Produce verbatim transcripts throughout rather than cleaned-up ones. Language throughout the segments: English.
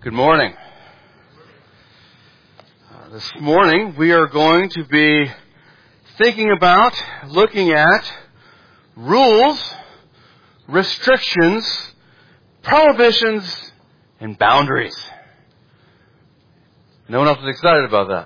Good morning. Uh, this morning we are going to be thinking about, looking at rules, restrictions, prohibitions, and boundaries. No one else is excited about that.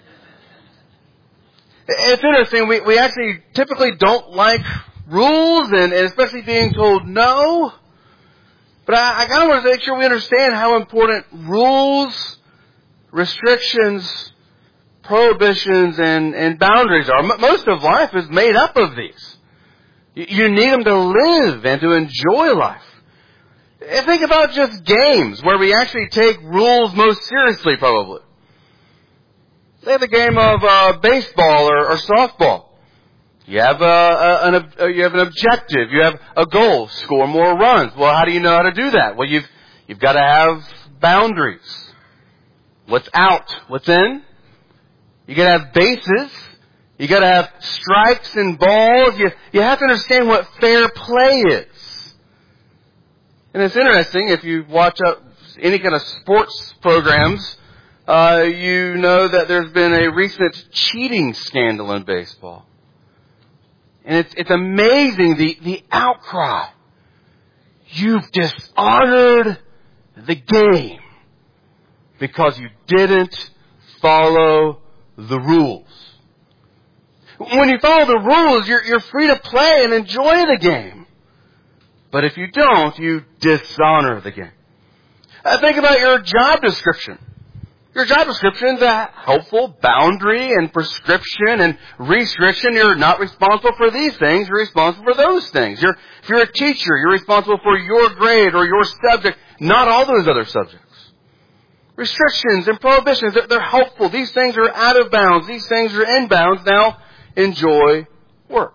It's interesting, we, we actually typically don't like rules and, and especially being told no. But I, I kind of want to make sure we understand how important rules, restrictions, prohibitions, and, and boundaries are. M- most of life is made up of these. You, you need them to live and to enjoy life. And think about just games where we actually take rules most seriously, probably. Say the game of uh, baseball or, or softball. You have a, a, an a, you have an objective. You have a goal: score more runs. Well, how do you know how to do that? Well, you've you've got to have boundaries. What's out? What's in? You got to have bases. You got to have strikes and balls. You you have to understand what fair play is. And it's interesting if you watch uh, any kind of sports programs. Uh, you know that there's been a recent cheating scandal in baseball. And it's, it's amazing, the, the outcry. You've dishonored the game because you didn't follow the rules. When you follow the rules, you're, you're free to play and enjoy the game. But if you don't, you dishonor the game. Uh, think about your job description. Your job description is a helpful boundary and prescription and restriction. You're not responsible for these things. You're responsible for those things. You're, if you're a teacher, you're responsible for your grade or your subject, not all those other subjects. Restrictions and prohibitions, they're, they're helpful. These things are out of bounds. These things are in bounds. Now enjoy work.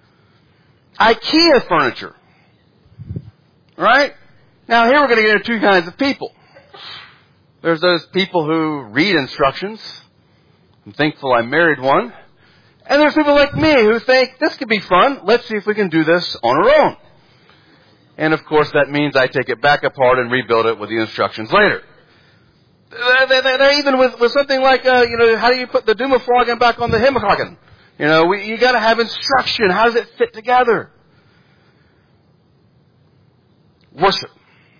IKEA furniture. Right? Now here we're going to get into two kinds of people. There's those people who read instructions. I'm thankful I married one. And there's people like me who think, this could be fun. Let's see if we can do this on our own. And of course that means I take it back apart and rebuild it with the instructions later. They're, they're, they're even with, with something like, uh, you know, how do you put the Dumaflogen back on the Himmelhagen? You know, we, you gotta have instruction. How does it fit together? Worship.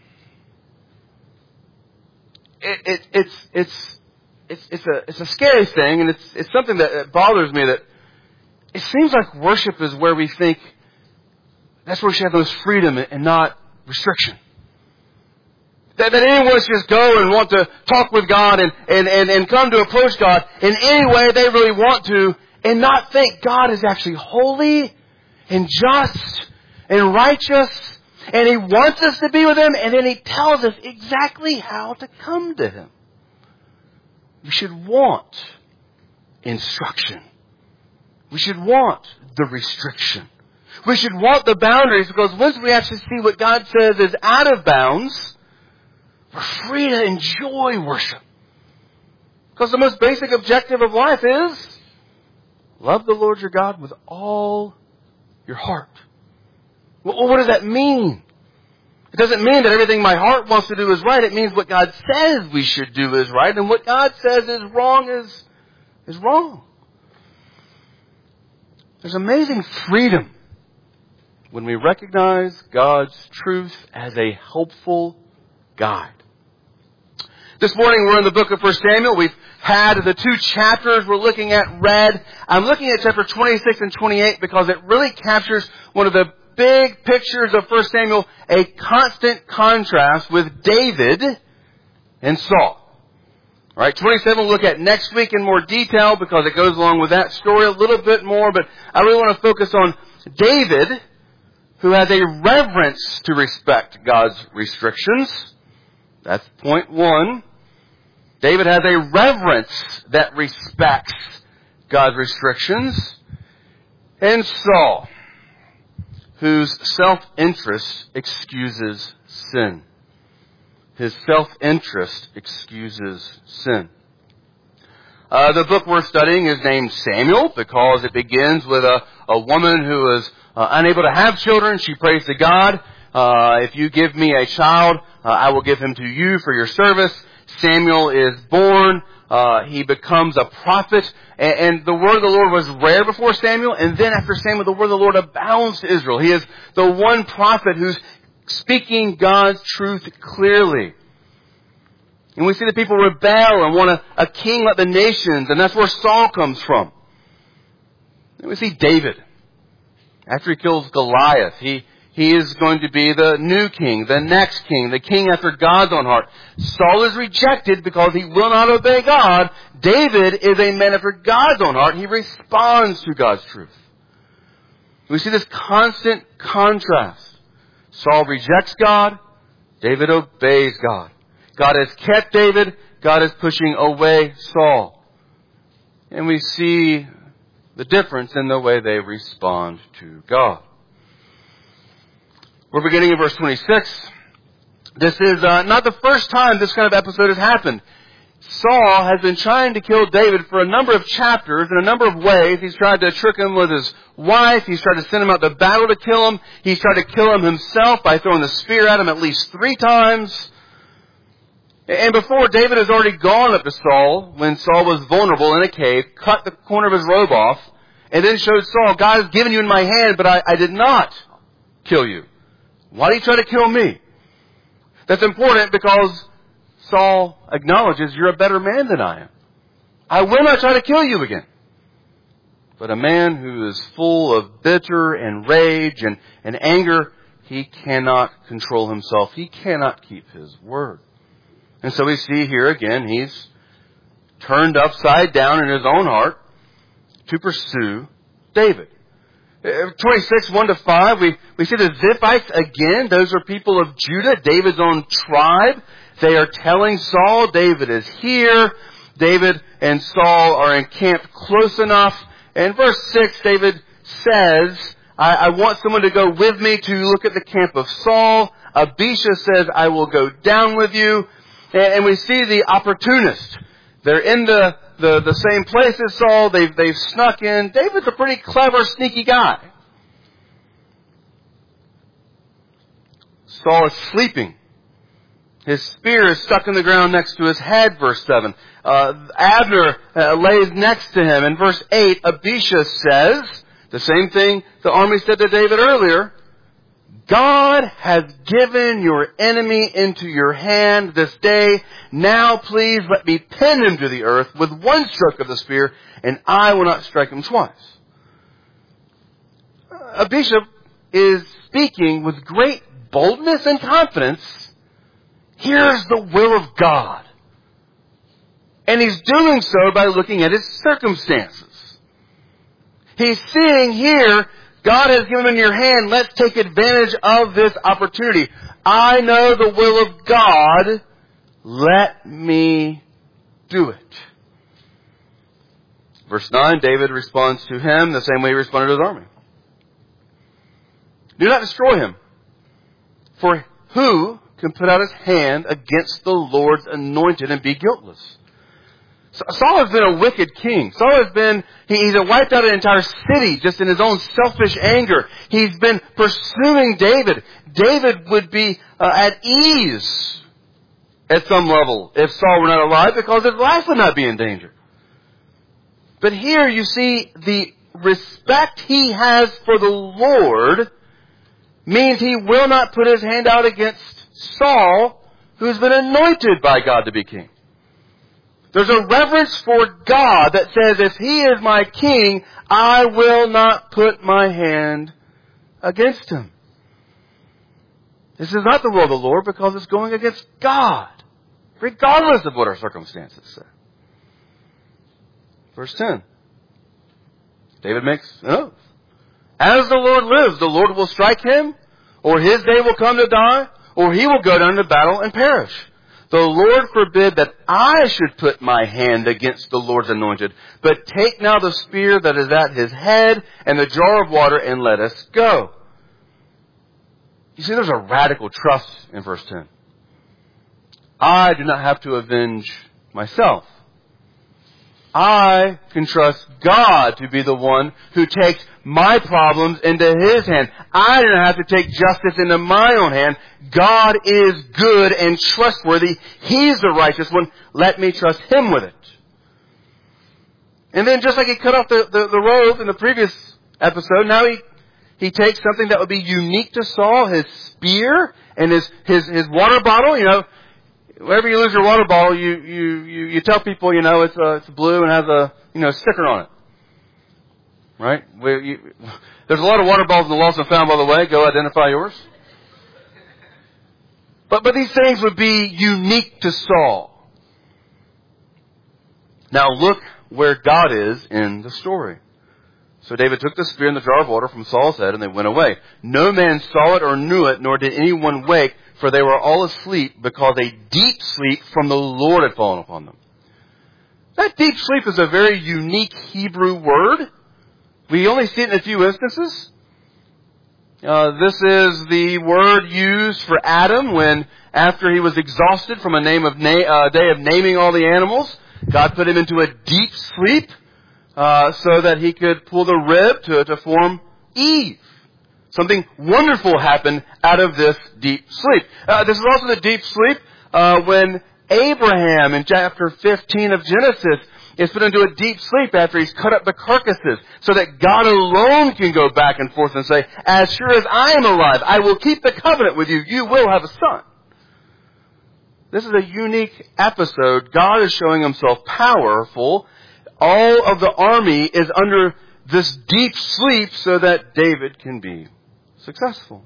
It, it, it's it's it's it's a it's a scary thing, and it's it's something that bothers me. That it seems like worship is where we think that's where we should have most freedom and not restriction. That, that anyone should just go and want to talk with God and, and, and, and come to approach God in any way they really want to, and not think God is actually holy and just and righteous. And He wants us to be with Him, and then He tells us exactly how to come to Him. We should want instruction. We should want the restriction. We should want the boundaries, because once we actually see what God says is out of bounds, we're free to enjoy worship. Because the most basic objective of life is love the Lord your God with all your heart. Well, what does that mean? It doesn't mean that everything my heart wants to do is right. It means what God says we should do is right, and what God says is wrong is, is wrong. There's amazing freedom when we recognize God's truth as a helpful guide. This morning we're in the book of First Samuel. We've had the two chapters we're looking at read. I'm looking at chapter twenty-six and twenty-eight because it really captures one of the big pictures of First Samuel, a constant contrast with David and Saul. All right, twenty-seven we'll look at next week in more detail because it goes along with that story a little bit more. But I really want to focus on David, who has a reverence to respect God's restrictions. That's point one. David has a reverence that respects God's restrictions. And Saul, whose self-interest excuses sin. His self-interest excuses sin. Uh, the book we're studying is named Samuel because it begins with a, a woman who is uh, unable to have children. She prays to God Uh, if you give me a child, uh, I will give him to you for your service. Samuel is born. Uh, he becomes a prophet. And, and the word of the Lord was rare before Samuel. And then after Samuel, the word of the Lord abounds to Israel. He is the one prophet who's speaking God's truth clearly. And we see the people rebel and want a, a king like the nations. And that's where Saul comes from. And we see David. After he kills Goliath, he, he is going to be the new king, the next king, the king after God's own heart. Saul is rejected because he will not obey God. David is a man after God's own heart. He responds to God's truth. We see this constant contrast. Saul rejects God. David obeys God. God has kept David. God is pushing away Saul. And we see the difference in the way they respond to God. We're beginning in verse twenty-six. This is uh, not the first time this kind of episode has happened. Saul has been trying to kill David for a number of chapters in a number of ways. He's tried to trick him with his wife. He's tried to send him out to battle to kill him. He's tried to kill him himself by throwing the spear at him at least three times. And before, David has already gone up to Saul when Saul was vulnerable in a cave, cut the corner of his robe off, and then showed Saul, God has given you in my hand, but I, I did not kill you. Why do you try to kill me? That's important because Saul acknowledges you're a better man than I am. I will not try to kill you again. But a man who is full of bitter and rage and, and anger, he cannot control himself. He cannot keep his word. And so we see here again, he's turned upside down in his own heart to pursue David. twenty-six, one to five, we, we see the Ziphites again. Those are people of Judah, David's own tribe. They are telling Saul, David is here. David and Saul are encamped close enough. And verse six, David says, I, I want someone to go with me to look at the camp of Saul. Abishai says, I will go down with you. And we see the opportunist. They're in the, the, the same place as Saul. They've, they've snuck in. David's a pretty clever, sneaky guy. Saul is sleeping. His spear is stuck in the ground next to his head, verse seven. Uh, Abner uh, lays next to him. In verse eight, Abishai says, the same thing the army said to David earlier, God has given your enemy into your hand this day. Now please let me pin him to the earth with one stroke of the spear, and I will not strike him twice. Abishai is speaking with great boldness and confidence. Here's the will of God. And he's doing so by looking at his circumstances. He's seeing here, God has given him in your hand. Let's take advantage of this opportunity. I know the will of God. Let me do it. Verse nine, David responds to him the same way he responded to his army. Do not destroy him. For who can put out his hand against the Lord's anointed and be guiltless? Saul has been a wicked king. Saul has been, he, he's wiped out an entire city just in his own selfish anger. He's been pursuing David. David would be uh, at ease at some level if Saul were not alive because his life would not be in danger. But here you see the respect he has for the Lord means he will not put his hand out against Saul, who's been anointed by God to be king. There's a reverence for God that says, if he is my king, I will not put my hand against him. This is not the will of the Lord because it's going against God, regardless of what our circumstances say. Verse ten. David makes an oath. As the Lord lives, the Lord will strike him, or his day will come to die, or he will go down to battle and perish. The Lord forbid that I should put my hand against the Lord's anointed. But take now the spear that is at his head and the jar of water and let us go. You see, there's a radical trust in verse ten. I do not have to avenge myself. I can trust God to be the one who takes my problems into His hand. I don't have to take justice into my own hand. God is good and trustworthy. He's the righteous one. Let me trust Him with it. And then just like He cut off the, the, the robe in the previous episode, now He, He takes something that would be unique to Saul, his spear and his, his, his water bottle. You know, whenever you lose your water bottle, you, you, you, you tell people, you know, it's, uh, it's blue and has a, you know, sticker on it. Right? We, you, there's a lot of water bottles in the lost and found, by the way. Go identify yours. But, but these things would be unique to Saul. Now look where God is in the story. So David took the spear and the jar of water from Saul's head, and they went away. No man saw it or knew it, nor did anyone wake, for they were all asleep, because a deep sleep from the Lord had fallen upon them. That deep sleep is a very unique Hebrew word. We only see it in a few instances. Uh, this is the word used for Adam when, after he was exhausted from a name of na- uh, day of naming all the animals, God put him into a deep sleep uh, so that he could pull the rib to, to form Eve. Something wonderful happened out of this deep sleep. Uh, this is also the deep sleep uh, when Abraham in chapter fifteen of Genesis is put into a deep sleep after he's cut up the carcasses so that God alone can go back and forth and say, as sure as I am alive, I will keep the covenant with you. You will have a son. This is a unique episode. God is showing Himself powerful. All of the army is under this deep sleep so that David can be successful.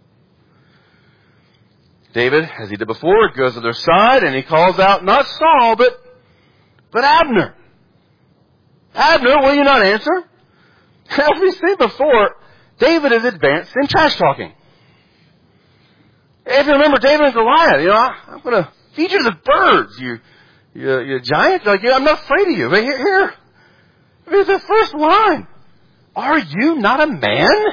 David, as he did before, goes to their side and he calls out not Saul, but, but Abner. Abner, will you not answer? As we said before, David is advanced in trash talking. If you remember David and Goliath, you know, I, I'm going to feed you to the birds, you, you, you giant. Like, I'm not afraid of you. But here, here, here's the first line. Are you not a man?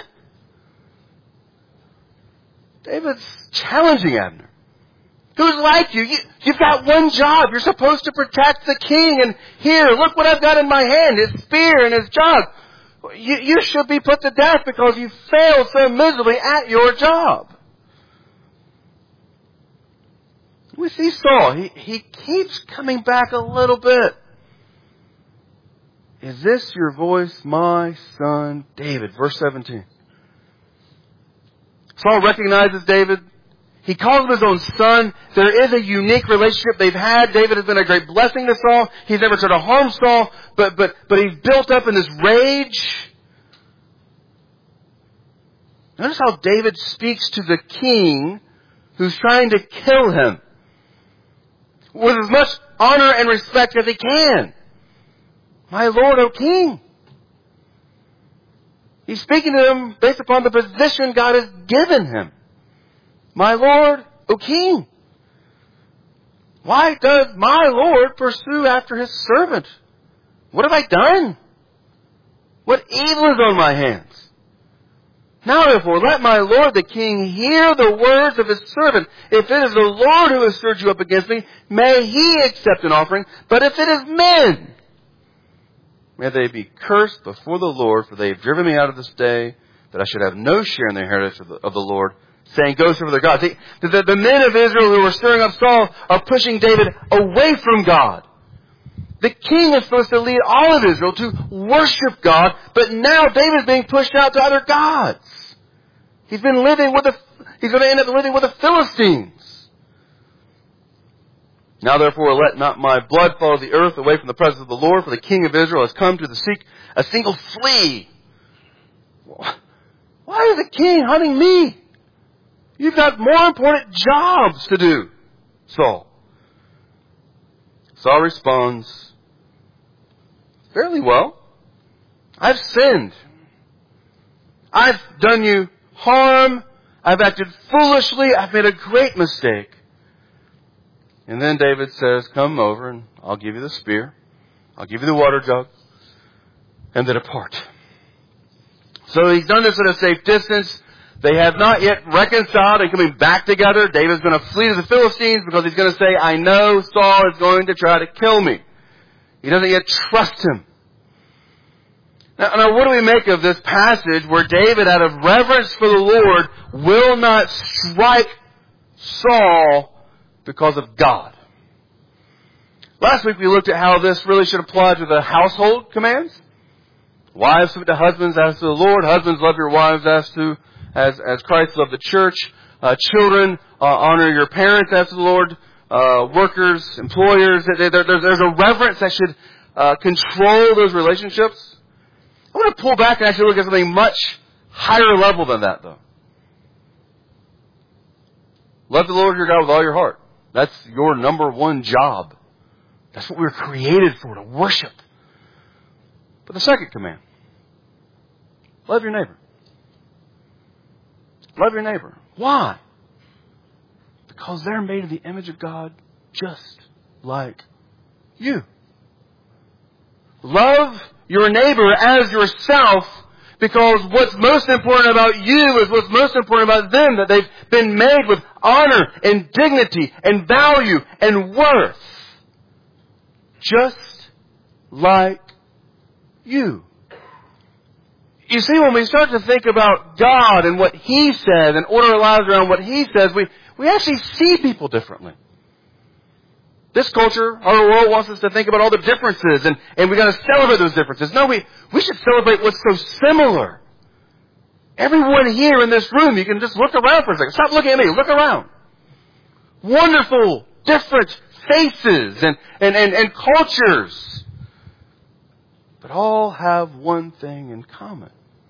David's challenging Abner. Who's like you? you? You've got one job. You're supposed to protect the king. And here, look what I've got in my hand, his spear and his jug. You, you should be put to death because you failed so miserably at your job. We see Saul. He, he keeps coming back a little bit. Is this your voice, my son David? Verse seventeen. Saul recognizes David. He calls him his own son. There is a unique relationship they've had. David has been a great blessing to Saul. He's never tried to harm Saul, but, but, but he's built up in this rage. Notice how David speaks to the king who's trying to kill him with as much honor and respect as he can. My Lord, O King. He's speaking to him based upon the position God has given him. My Lord, O King. Why does my Lord pursue after His servant? What have I done? What evil is on my hands? Now therefore, let my Lord the King hear the words of His servant. If it is the Lord who has stirred you up against me, may He accept an offering. But if it is men, may they be cursed before the Lord, for they have driven me out of this day, that I should have no share in the inheritance of the, of the Lord, saying, go serve their gods. See, the, the, the men of Israel who were stirring up Saul are pushing David away from God. The king is supposed to lead all of Israel to worship God, but now David's being pushed out to other gods. He's been living with the, he's going to end up living with the Philistines. Now therefore let not my blood fall to the earth away from the presence of the Lord, for the king of Israel has come to the seek a single flea. Why is the king hunting me? You've got more important jobs to do, Saul. Saul responds fairly well. I've sinned. I've done you harm. I've acted foolishly. I've made a great mistake. And then David says, come over and I'll give you the spear. I'll give you the water jug. And then depart. So he's done this at a safe distance. They have not yet reconciled and coming back together. David's going to flee to the Philistines because he's going to say, I know Saul is going to try to kill me. He doesn't yet trust him. Now, now, what do we make of this passage where David, out of reverence for the Lord, will not strike Saul because of God? Last week we looked at how this really should apply to the household commands. Wives submit to husbands as to the Lord. Husbands, love your wives as to as as Christ loved the church. Uh, children, uh, honor your parents as to the Lord. Uh, workers, employers, there, there, there's a reverence that should uh, control those relationships. I want to pull back and actually look at something much higher level than that, though. Love the Lord your God with all your heart. That's your number one job. That's what we were created for, to worship. But the second command, love your neighbor. Love your neighbor. Why? Because they're made in the image of God just like you. Love your neighbor as yourself, because what's most important about you is what's most important about them, that they've been made with honor and dignity and value and worth. Just like you. You see, when we start to think about God and what He says and order our lives around what He says, we, we actually see people differently. This culture, our world, wants us to think about all the differences, and, and we got to celebrate those differences. No, we, we should celebrate what's so similar. Everyone here in this room, you can just look around for a second. Stop looking at me. Look around. Wonderful, different faces and, and, and, and cultures. But all have one thing in common.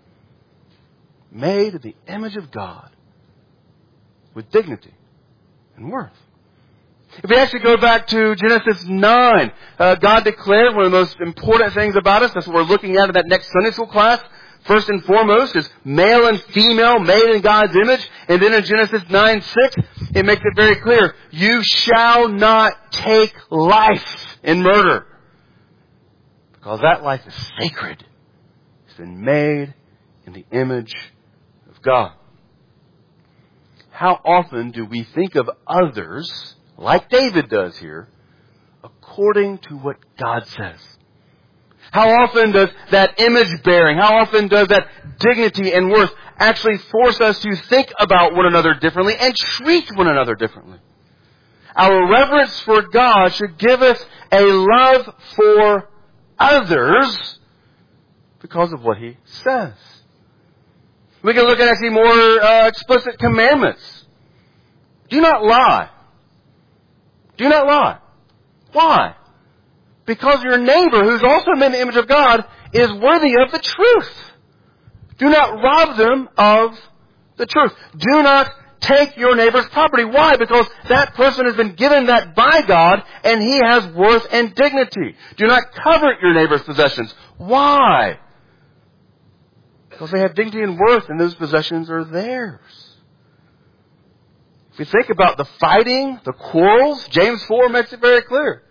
Made in the image of God with dignity and worth. If we actually go back to Genesis nine, uh, God declared one of the most important things about us. That's what we're looking at in that next Sunday school class. First and foremost is male and female, made in God's image. And then in Genesis nine six, it makes it very clear, you shall not take life in murder, because that life is sacred. It's been made in the image of God. How often do we think of others, like David does here, according to what God says? How often does that image bearing, how often does that dignity and worth actually force us to think about one another differently and treat one another differently? Our reverence for God should give us a love for others because of what He says. We can look at actually more uh, explicit commandments. Do not lie. Do not lie. Why? Because your neighbor, who's also made in the image of God, is worthy of the truth. Do not rob them of the truth. Do not take your neighbor's property. Why? Because that person has been given that by God, and he has worth and dignity. Do not covet your neighbor's possessions. Why? Because they have dignity and worth, and those possessions are theirs. If we think about the fighting, the quarrels, James four makes it very clear.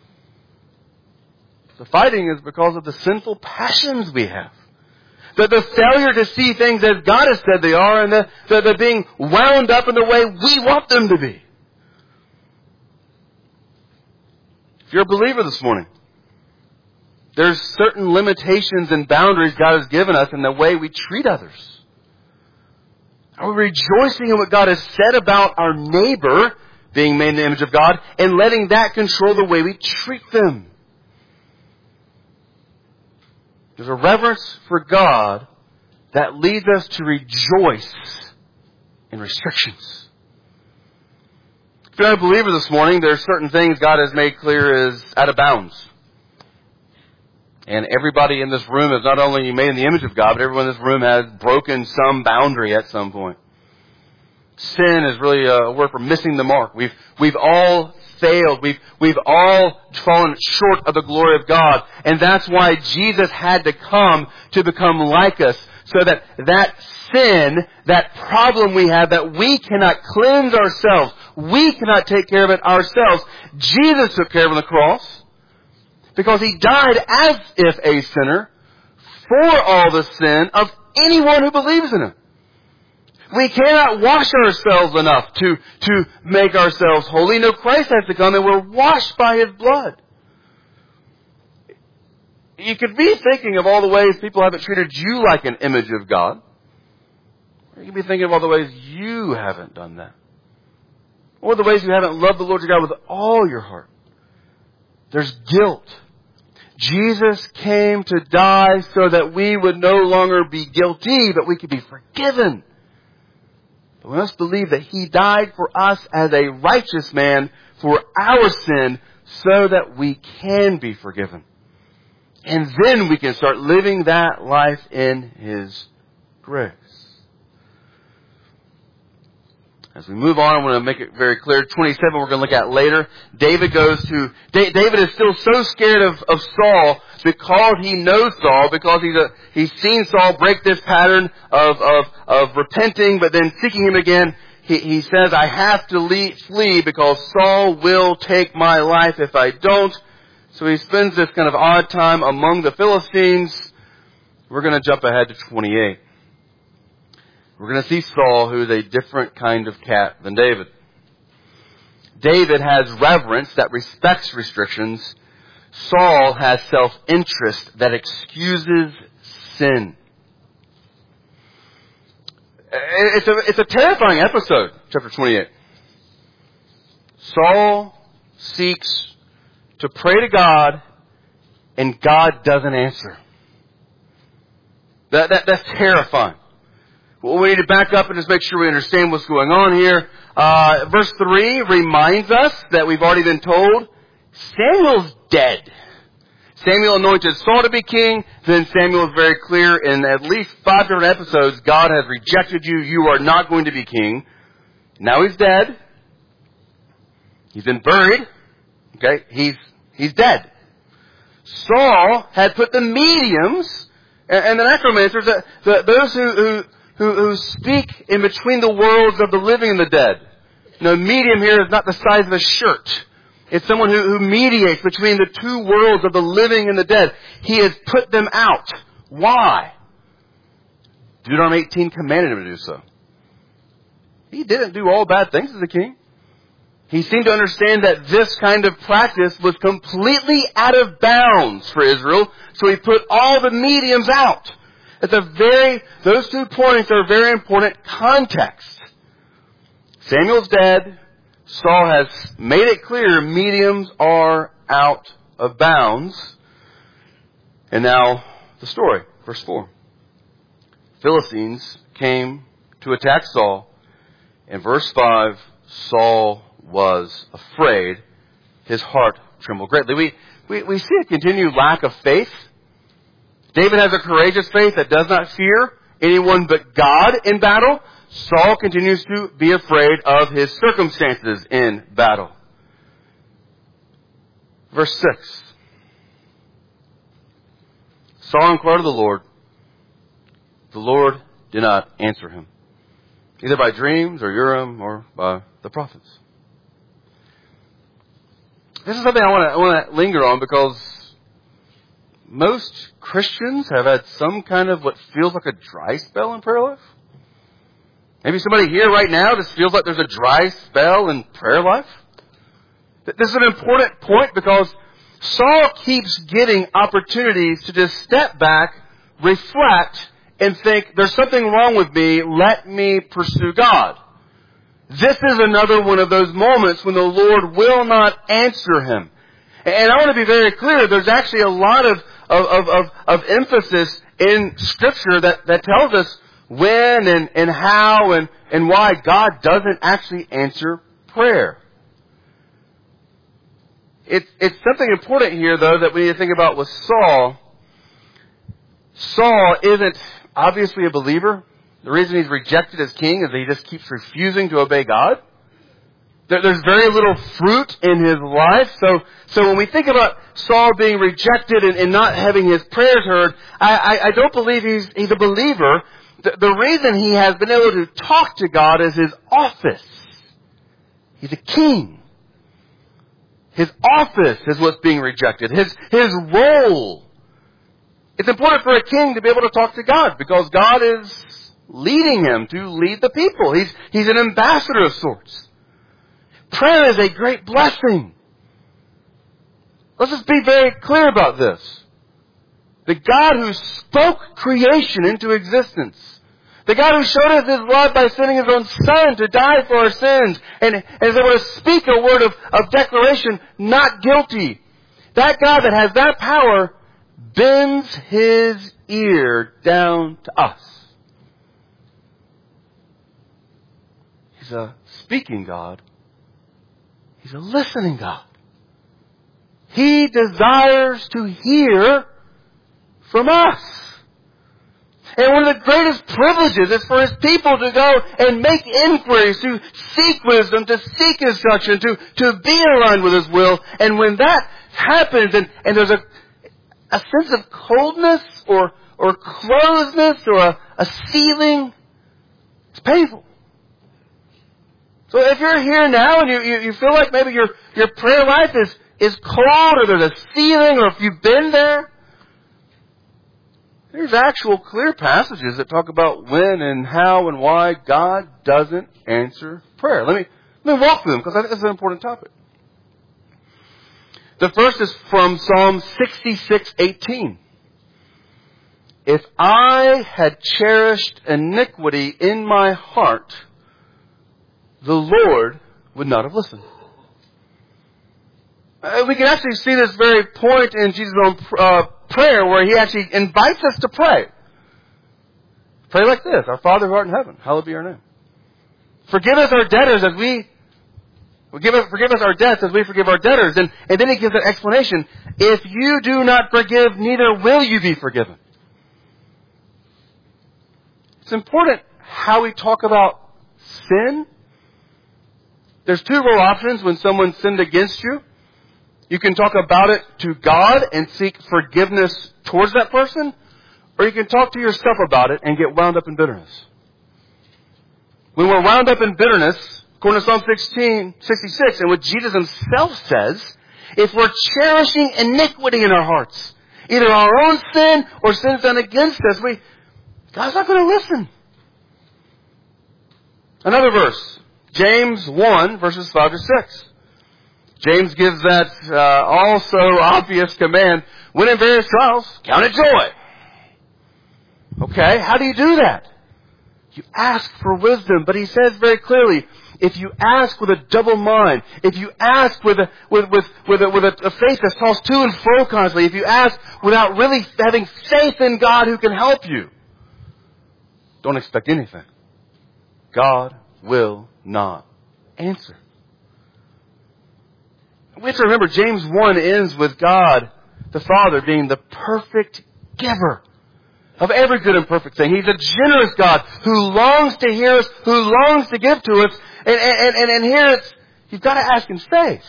The fighting is because of the sinful passions we have. The, the failure to see things as God has said they are, and the, the, the being wound up in the way we want them to be. If you're a believer this morning, there's certain limitations and boundaries God has given us in the way we treat others. Are we rejoicing in what God has said about our neighbor being made in the image of God and letting that control the way we treat them? There's a reverence for God that leads us to rejoice in restrictions. If you're not a believer this morning, there are certain things God has made clear is out of bounds. And everybody in this room is not only made in the image of God, but everyone in this room has broken some boundary at some point. Sin is really a word for missing the mark. We've we've all failed. We've we've all fallen short of the glory of God. And that's why Jesus had to come to become like us, so that that sin, that problem we have, that we cannot cleanse ourselves, we cannot take care of it ourselves, Jesus took care of it on the cross. Because He died as if a sinner for all the sin of anyone who believes in Him. We cannot wash ourselves enough to, to make ourselves holy. No, Christ has to come and we're washed by His blood. You could be thinking of all the ways people haven't treated you like an image of God. Or you could be thinking of all the ways you haven't done that. Or the ways you haven't loved the Lord your God with all your heart. There's guilt. Jesus came to die so that we would no longer be guilty, but we could be forgiven. But we must believe that He died for us as a righteous man for our sin so that we can be forgiven. And then we can start living that life in His grace. As we move on, I want to make it very clear. twenty-seven we're going to look at later. David goes to, David is still so scared of, of Saul because he knows Saul, because he's a, he's seen Saul break this pattern of, of, of repenting but then seeking him again. He, he says, I have to leave, flee because Saul will take my life if I don't. So he spends this kind of odd time among the Philistines. We're going to jump ahead to twenty-eight. We're going to see Saul, who is a different kind of cat than David. David has reverence that respects restrictions. Saul has self-interest that excuses sin. It's a, it's a terrifying episode, chapter twenty-eight. Saul seeks to pray to God, and God doesn't answer. That, that, that's terrifying. Well, we need to back up and just make sure we understand what's going on here. Uh, verse three reminds us that we've already been told Samuel's dead. Samuel anointed Saul to be king. Then Samuel is very clear in at least five different episodes, God has rejected you. You are not going to be king. Now he's dead. He's been buried. Okay, he's he's dead. Saul had put the mediums and, and the necromancers, the, the, those who, who Who, who speak in between the worlds of the living and the dead. You know, medium here is not the size of a shirt. It's someone who, who mediates between the two worlds of the living and the dead. He has put them out. Why? Deuteronomy eighteen commanded him to do so. He didn't do all bad things as a king. He seemed to understand that this kind of practice was completely out of bounds for Israel, so he put all the mediums out. It's a very, those two points are very important context. Samuel's dead. Saul has made it clear mediums are out of bounds. And now the story, verse four. Philistines came to attack Saul. In verse five, Saul was afraid. His heart trembled greatly. We, we, we see a continued lack of faith. David has a courageous faith that does not fear anyone but God in battle. Saul continues to be afraid of his circumstances in battle. Verse six. Saul inquired of the Lord. The Lord did not answer him, either by dreams or Urim or by the prophets. This is something I want to, I want to linger on because most Christians have had some kind of what feels like a dry spell in prayer life. Maybe somebody here right now just feels like there's a dry spell in prayer life. This is an important point because Saul keeps getting opportunities to just step back, reflect, and think, there's something wrong with me, let me pursue God. This is another one of those moments when the Lord will not answer him. And I want to be very clear, there's actually a lot of, of, of, of emphasis in Scripture that, that tells us when and, and how and, and why God doesn't actually answer prayer. It's, it's something important here, though, that we need to think about with Saul. Saul isn't obviously a believer. The reason he's rejected as king is that he just keeps refusing to obey God. There's very little fruit in his life. So, so when we think about Saul being rejected and, and not having his prayers heard, I, I, I don't believe he's, he's a believer. The, the reason he has been able to talk to God is his office. He's a king. His office is what's being rejected. His, his role. It's important for a king to be able to talk to God because God is leading him to lead the people. He's, he's an ambassador of sorts. Prayer is a great blessing. Let's just be very clear about this. The God who spoke creation into existence. The God who showed us His love by sending His own Son to die for our sins and, and is able to speak a word of, of declaration, not guilty. That God that has that power bends His ear down to us. He's a speaking God. He's a listening God. He desires to hear from us. And one of the greatest privileges is for His people to go and make inquiries, to seek wisdom, to seek instruction, to, to be aligned with His will. And when that happens and, and there's a, a sense of coldness or, or closeness or a, a ceiling, it's painful. So if you're here now and you, you, you feel like maybe your, your prayer life is, is cold or there's a ceiling or if you've been there, there's actual clear passages that talk about when and how and why God doesn't answer prayer. Let me, let me walk through them because I think this is an important topic. The first is from Psalm sixty-six eighteen. If I had cherished iniquity in my heart, the Lord would not have listened. Uh, we can actually see this very point in Jesus' own uh, prayer where He actually invites us to pray. Pray like this: Our Father who art in heaven, hallowed be your name. Forgive us our debtors as we forgive us, forgive us our debts as we forgive our debtors. And, and then He gives an explanation. If you do not forgive, neither will you be forgiven. It's important how we talk about sin. There's two real options when someone sinned against you. You can talk about it to God and seek forgiveness towards that person, or you can talk to yourself about it and get wound up in bitterness. When we're wound up in bitterness, according to Psalm sixteen, sixty-six, and what Jesus Himself says, if we're cherishing iniquity in our hearts, either our own sin or sins done against us, we, God's not going to listen. Another verse, James one, verses five to six. James gives that uh, also obvious command, when in various trials, count it joy. Okay, how do you do that? You ask for wisdom, but he says very clearly, if you ask with a double mind, if you ask with a, with, with, with, a, with a, a faith that's tossed to and fro constantly, if you ask without really having faith in God who can help you, don't expect anything. God will not answer. We have to remember James one ends with God, the Father, being the perfect giver of every good and perfect thing. He's a generous God who longs to hear us, who longs to give to us. And, and, and, and here it's, you've got to ask in faith.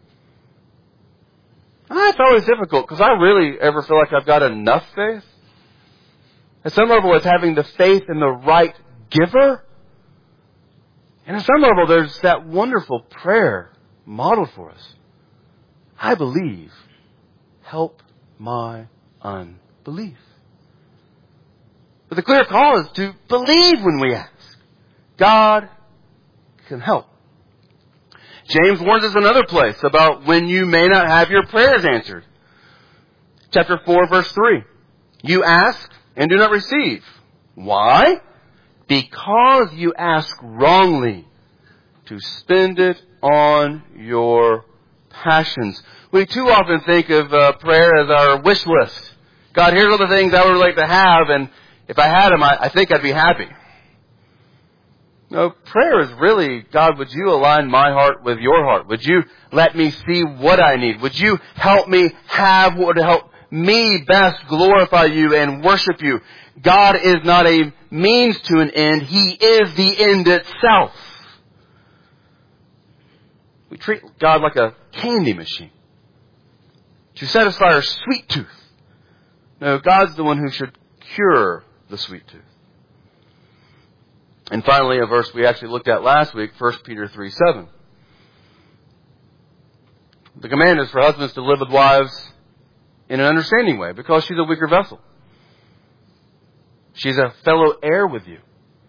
Ah, it's always difficult because I really ever feel like I've got enough faith. At some level, it's having the faith in the right giver. And at some level, there's that wonderful prayer modeled for us. I believe. Help my unbelief. But the clear call is to believe when we ask. God can help. James warns us another place about when you may not have your prayers answered. Chapter four, verse three. You ask and do not receive. Why? Because you ask wrongly to spend it on your passions. We too often think of uh, prayer as our wish list. God, here's all the things I would like to have, and if I had them, I, I think I'd be happy. No, prayer is really, God, would you align my heart with your heart? Would you let me see what I need? Would you help me have what would help me best glorify you and worship you? God is not a means to an end. He is the end itself. We treat God like a candy machine to satisfy our sweet tooth. No, God's the one who should cure the sweet tooth. And finally, a verse we actually looked at last week, First Peter three seven. The command is for husbands to live with wives in an understanding way because she's a weaker vessel. She's a fellow heir with you.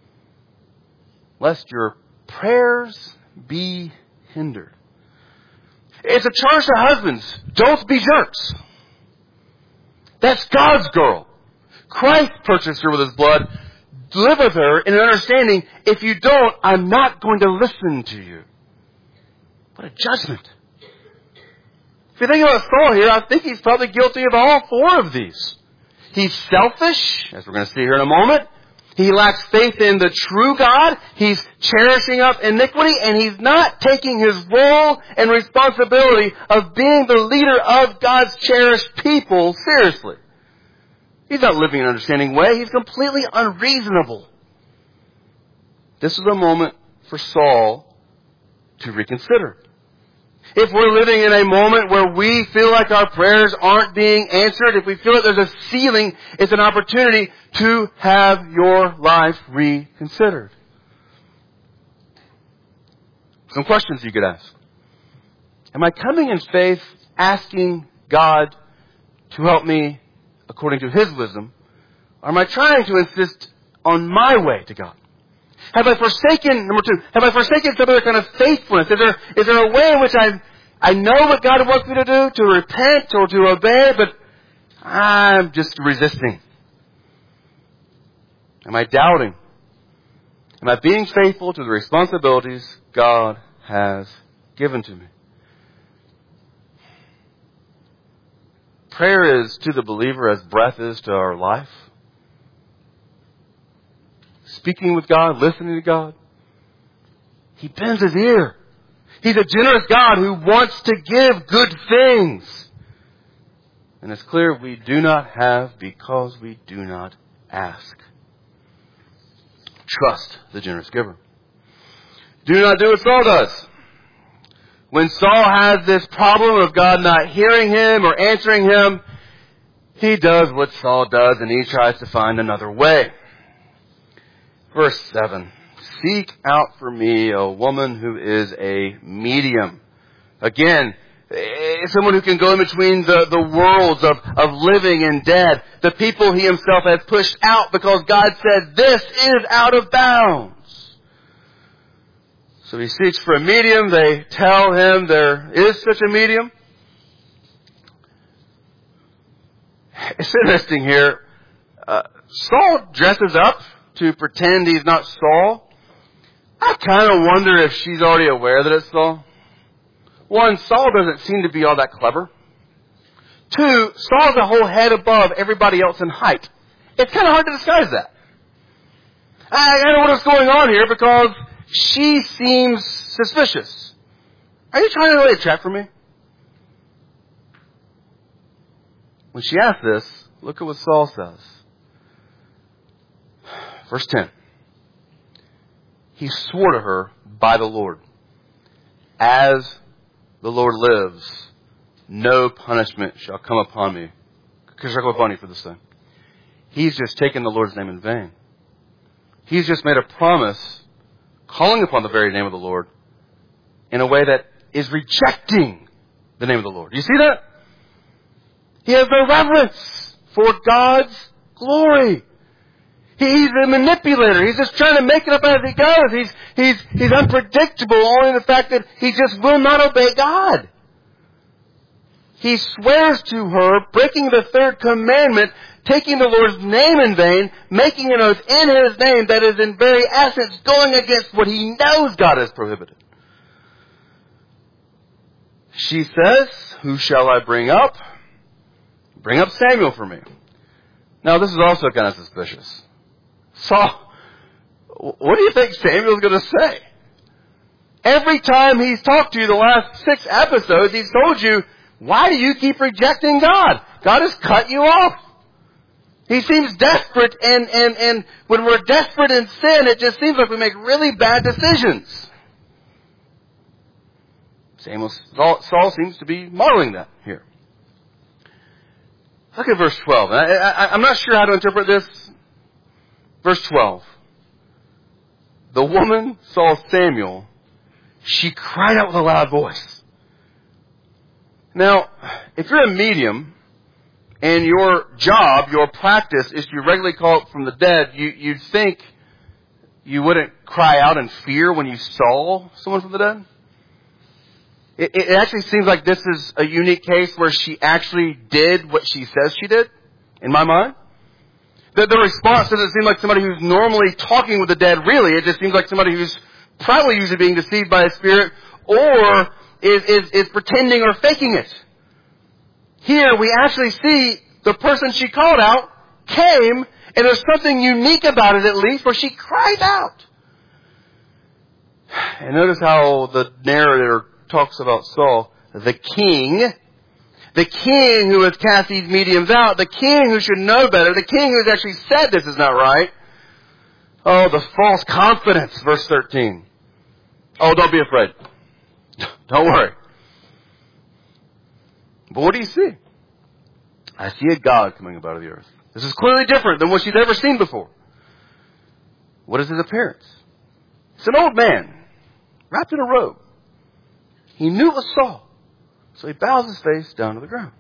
Lest your prayers be hindered. It's a charge to husbands. Don't be jerks. That's God's girl. Christ purchased her with His blood. Live with her in an understanding, if you don't, I'm not going to listen to you. What a judgment. If you think about Saul here, I think he's probably guilty of all four of these. He's selfish, as we're going to see here in a moment. He lacks faith in the true God. He's cherishing up iniquity, and he's not taking his role and responsibility of being the leader of God's cherished people seriously. He's not living in an understanding way. He's completely unreasonable. This is a moment for Saul to reconsider. If we're living in a moment where we feel like our prayers aren't being answered, if we feel like there's a ceiling, it's an opportunity to have your life reconsidered. Some questions you could ask. Am I coming in faith asking God to help me according to His wisdom? Or am I trying to insist on my way to God? Have I forsaken, number two, have I forsaken some other kind of faithfulness? Is there, is there a way in which I, I know what God wants me to do, to repent or to obey, but I'm just resisting? Am I doubting? Am I being faithful to the responsibilities God has given to me? Prayer is to the believer as breath is to our life. Speaking with God, listening to God. He bends His ear. He's a generous God who wants to give good things. And it's clear we do not have because we do not ask. Trust the generous giver. Do not do what Saul does. When Saul has this problem of God not hearing him or answering him, he does what Saul does and he tries to find another way. Verse seven. Seek out for me a woman who is a medium. Again, someone who can go in between the, the worlds of, of living and dead. The people he himself has pushed out because God said, this is out of bounds. So he seeks for a medium. They tell him there is such a medium. It's interesting here. Uh, Saul dresses up to pretend he's not Saul. I kind of wonder if she's already aware that it's Saul. One, Saul doesn't seem to be all that clever. Two, Saul's a whole head above everybody else in height. It's kind of hard to disguise that. I, I don't know what's going on here because she seems suspicious. Are you trying to lay a trap for me? When she asks this, look at what Saul says. Verse ten. He swore to her by the Lord, as the Lord lives, no punishment shall come upon me. Shall come upon you for this thing. He's just taken the Lord's name in vain. He's just made a promise, calling upon the very name of the Lord, in a way that is rejecting the name of the Lord. Do you see that? He has no reverence for God's glory. He's a manipulator. He's just trying to make it up as he goes. He's, he's, he's unpredictable, only in the fact that he just will not obey God. He swears to her, breaking the third commandment, taking the Lord's name in vain, making an oath in His name that is in very essence going against what he knows God has prohibited. She says, who shall I bring up? Bring up Samuel for me. Now this is also kind of suspicious. Saul, what do you think Samuel's going to say? Every time he's talked to you the last six episodes, he's told you, why do you keep rejecting God? God has cut you off. He seems desperate, and, and, and when we're desperate in sin, it just seems like we make really bad decisions. Samuel, Saul, Saul seems to be modeling that here. Look at verse twelve. I, I, I'm not sure how to interpret this. Verse twelve. The woman saw Samuel. She cried out with a loud voice. Now, if you're a medium and your job, your practice is to regularly call up from the dead, you, you'd think you wouldn't cry out in fear when you saw someone from the dead. It, it actually seems like this is a unique case where she actually did what she says she did. in my mind. The, the response doesn't seem like somebody who's normally talking with the dead, really. It just seems like somebody who's probably usually being deceived by a spirit or is, is, is pretending or faking it. Here we actually see the person she called out came, and there's something unique about it at least, where she cries out. And notice how the narrator talks about Saul, the king, the king who has cast these mediums out, the king who should know better, the king who has actually said this is not right. Oh, the false confidence, verse thirteen. Oh, don't be afraid. Don't worry. But what do you see? I see a God coming up out of the earth. This is clearly different than what she's ever seen before. What is his appearance? It's an old man, wrapped in a robe. He knew it was Saul, so he bows his face down to the ground.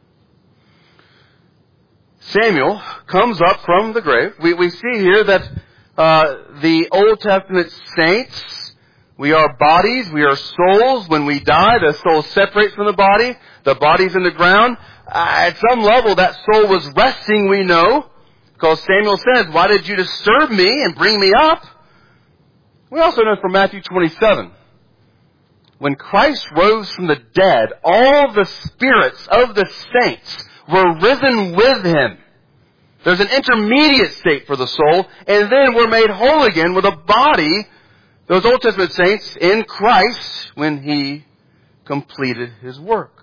Samuel comes up from the grave. We, we see here that uh, the Old Testament saints, we are bodies, we are souls. When we die, the soul separates from the body. The body's in the ground. Uh, at some level, that soul was resting, we know, because Samuel says, "Why did you disturb me and bring me up?" We also know from Matthew twenty-seven, when Christ rose from the dead, all the spirits of the saints were risen with him. There's an intermediate state for the soul, and then we're made whole again with a body, those Old Testament saints, in Christ when he completed his work.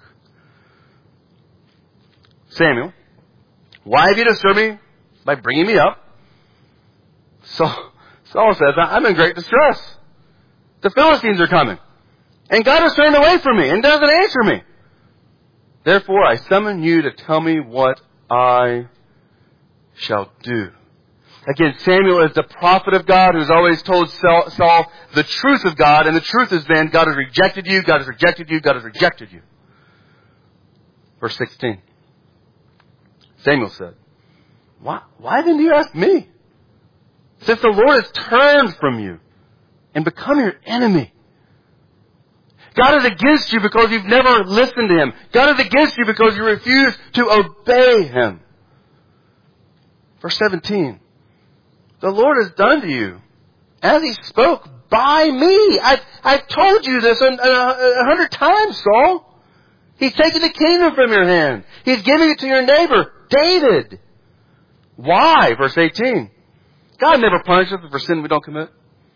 Samuel, why have you disturbed me by bringing me up? Saul, Saul says, I'm in great distress. The Philistines are coming. And God has turned away from me and doesn't answer me. Therefore, I summon you to tell me what I shall do. Again, Samuel is the prophet of God who's always told Saul the truth of God. And the truth has been, God has rejected you, God has rejected you, God has rejected you. Verse sixteen. Samuel said, why, why then do you ask me? Since the Lord has turned from you and become your enemy. God is against you because you've never listened to Him. God is against you because you refuse to obey Him. Verse seventeen. The Lord has done to you as He spoke by me. I've, I've told you this a, a, a hundred times, Saul. He's taken the kingdom from your hand. He's giving it to your neighbor, David. Why? Verse eighteen. God never punishes us for sin we don't commit.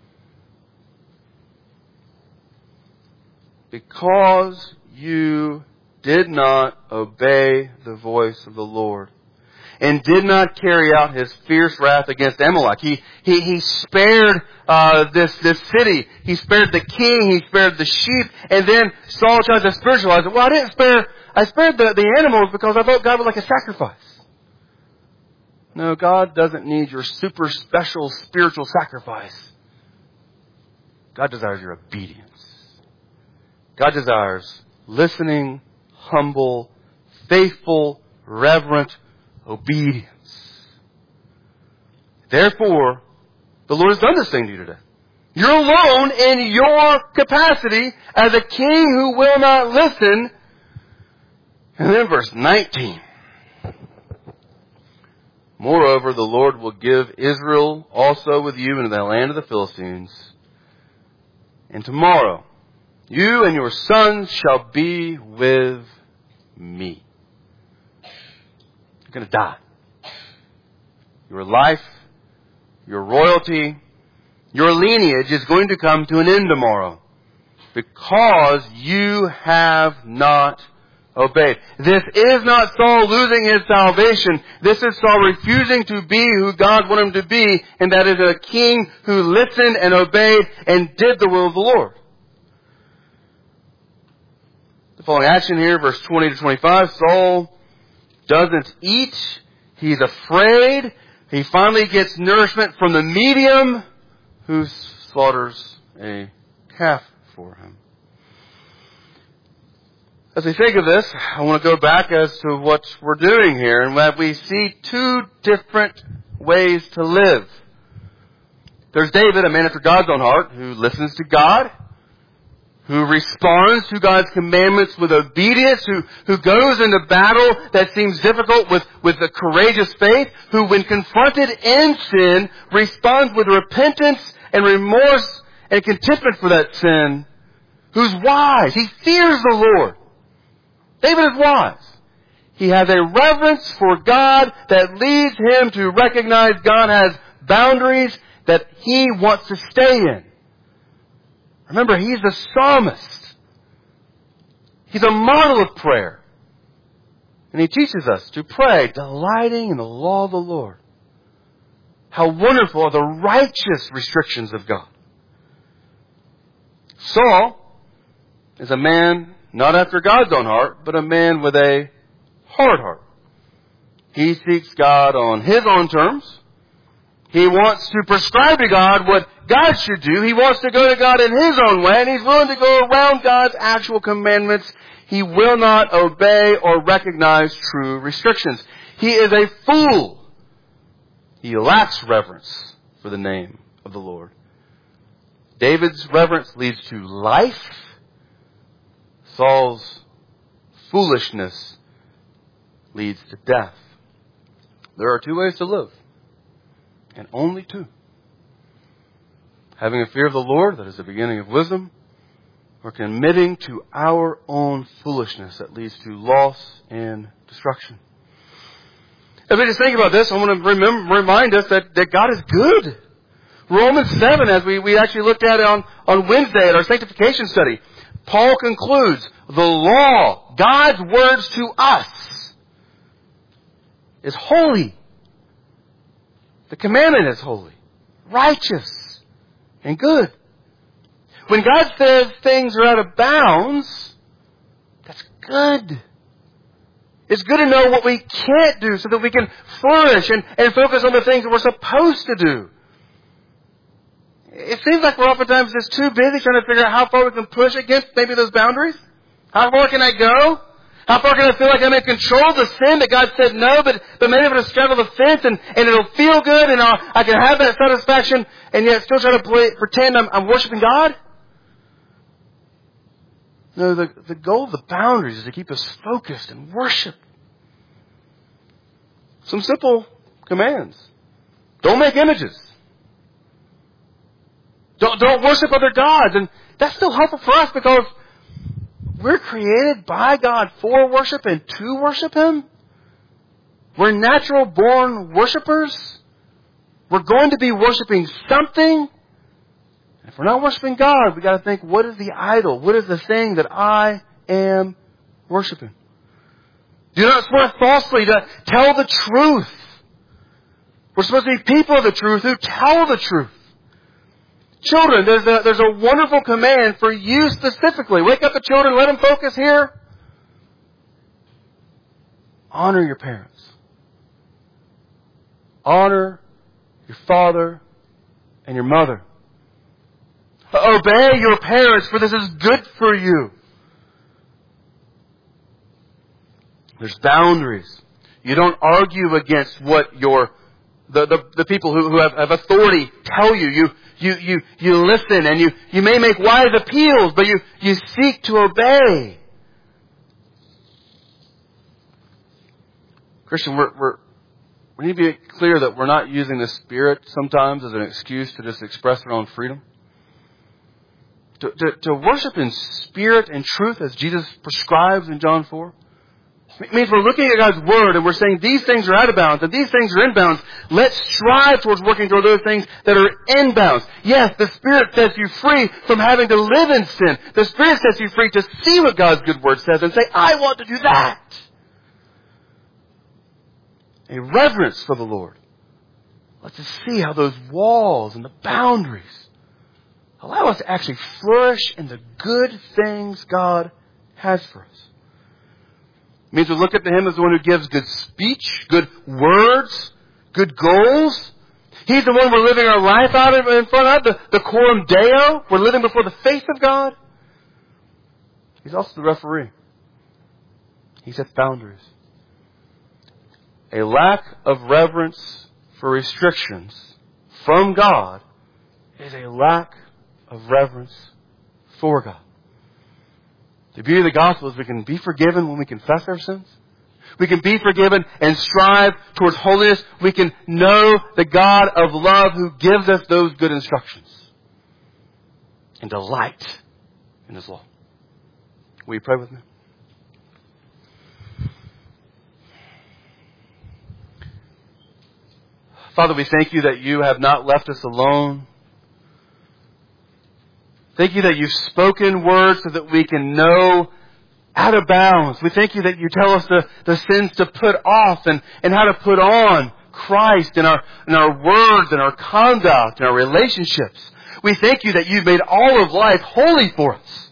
Because you did not obey the voice of the Lord and did not carry out His fierce wrath against Amalek. He, he, he spared uh, this, this city. He spared the king. He spared the sheep. And then Saul tries to spiritualize it. Well, I didn't spare, I spared the, the animals because I thought God was like a sacrifice. No, God doesn't need your super special spiritual sacrifice. God desires your obedience. God desires listening, humble, faithful, reverent obedience. Therefore, the Lord has done this thing to you today. You're alone in your capacity as a king who will not listen. And then verse nineteen. Moreover, the Lord will give Israel also with you into the land of the Philistines. And tomorrow, you and your sons shall be with me. You're going to die. Your life, your royalty, your lineage is going to come to an end tomorrow because you have not obeyed. This is not Saul losing his salvation. This is Saul refusing to be who God wanted him to be, and that is a king who listened and obeyed and did the will of the Lord. The following action here, verse twenty to twenty-five, Saul doesn't eat. He's afraid. He finally gets nourishment from the medium who slaughters a calf for him. As we think of this, I want to go back as to what we're doing here, and that we see two different ways to live. There's David, a man after God's own heart, who listens to God. who responds to God's commandments with obedience, who, who goes into battle that seems difficult with, with a courageous faith, who when confronted in sin responds with repentance and remorse and contentment for that sin, who's wise. He fears the Lord. David is wise. He has a reverence for God that leads him to recognize God has boundaries that he wants to stay in. Remember, he's the psalmist. He's a model of prayer. And he teaches us to pray, delighting in the law of the Lord. How wonderful are the righteous restrictions of God. Saul is a man not after God's own heart, but a man with a hard heart. He seeks God on his own terms. He wants to prescribe to God what God should do. He wants to go to God in his own way, and he's willing to go around God's actual commandments. He will not obey or recognize true restrictions. He is a fool. He lacks reverence for the name of the Lord. David's reverence leads to life. Saul's foolishness leads to death. There are two ways to live, and only two. Having a fear of the Lord, that is the beginning of wisdom, or committing to our own foolishness that leads to loss and destruction. As we just think about this, I want to remember, remind us that, that God is good. Romans seven, as we, we actually looked at it on, on Wednesday at our sanctification study, Paul concludes, the law, God's words to us, is holy. The commandment is holy, righteous, and good. When God says things are out of bounds, that's good. It's good to know what we can't do so that we can flourish and, and focus on the things that we're supposed to do. It seems like we're oftentimes just too busy trying to figure out how far we can push against maybe those boundaries. How far can I go? How far can I feel like I'm in control of the sin that God said no, but, but maybe I'm going to straddle the fence and, and it'll feel good and I'll, I can have that satisfaction and yet still try to play, pretend I'm, I'm worshiping God? No, the, the goal of the boundaries is to keep us focused in worship. Some simple commands. Don't make images. Don't, don't worship other gods. And that's still helpful for us because we're created by God for worship and to worship Him. We're natural born worshipers. We're going to be worshiping something. If we're not worshiping God, we've got to think, what is the idol? What is the thing that I am worshiping? Do not swear falsely, to tell the truth. We're supposed to be people of the truth who tell the truth. Children, there's a, there's a wonderful command for you specifically. Wake up the children, let them focus here. Honor your parents. Honor your father and your mother. Obey your parents, for this is good for you. There's boundaries. You don't argue against what your the, the, the people who, who have, have authority tell you. You you you you listen and you, you may make wise appeals, but you, you seek to obey. Christian, we're, we're we need to be clear that we're not using the Spirit sometimes as an excuse to just express our own freedom. To, to, to worship in spirit and truth as Jesus prescribes in John four. It means we're looking at God's Word and we're saying these things are out of bounds and these things are in bounds. Let's strive towards working toward those things that are in bounds. Yes, the Spirit sets you free from having to live in sin. The Spirit sets you free to see what God's good Word says and say, I want to do that. A reverence for the Lord. Let's just see how those walls and the boundaries allow us to actually flourish in the good things God has for us. It means we look up to Him as the one who gives good speech, good words, good goals. He's the one we're living our life out in front of, the, the coram deo. We're living before the face of God. He's also the referee. He sets boundaries. A lack of reverence for restrictions from God is a lack of reverence for God. The beauty of the gospel is we can be forgiven when we confess our sins. We can be forgiven and strive towards holiness. We can know the God of love who gives us those good instructions and delight in His law. Will you pray with me? Father, we thank you that you have not left us alone. Thank you that you've spoken words so that we can know out of bounds. We thank you that you tell us the, the sins to put off and, and how to put on Christ in our, in our words and our conduct and our relationships. We thank you that you've made all of life holy for us.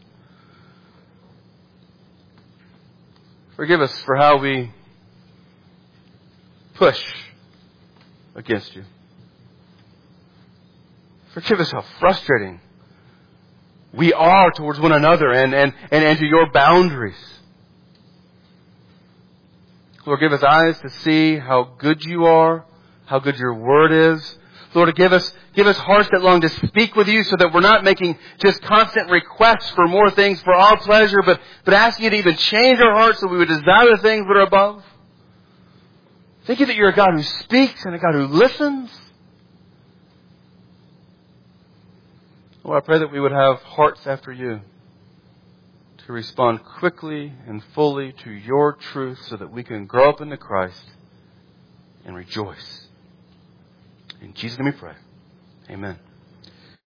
Forgive us for how we push against you. Forgive us how frustrating we are towards one another and, and, and, and to your boundaries. Lord, give us eyes to see how good you are, how good your word is. Lord, give us, give us hearts that long to speak with you so that we're not making just constant requests for more things for our pleasure, but, but asking you to even change our hearts so we would desire the things that are above. Thank you that you're a God who speaks and a God who listens. Lord, I pray that we would have hearts after you to respond quickly and fully to your truth so that we can grow up into Christ and rejoice. In Jesus' name we pray. Amen.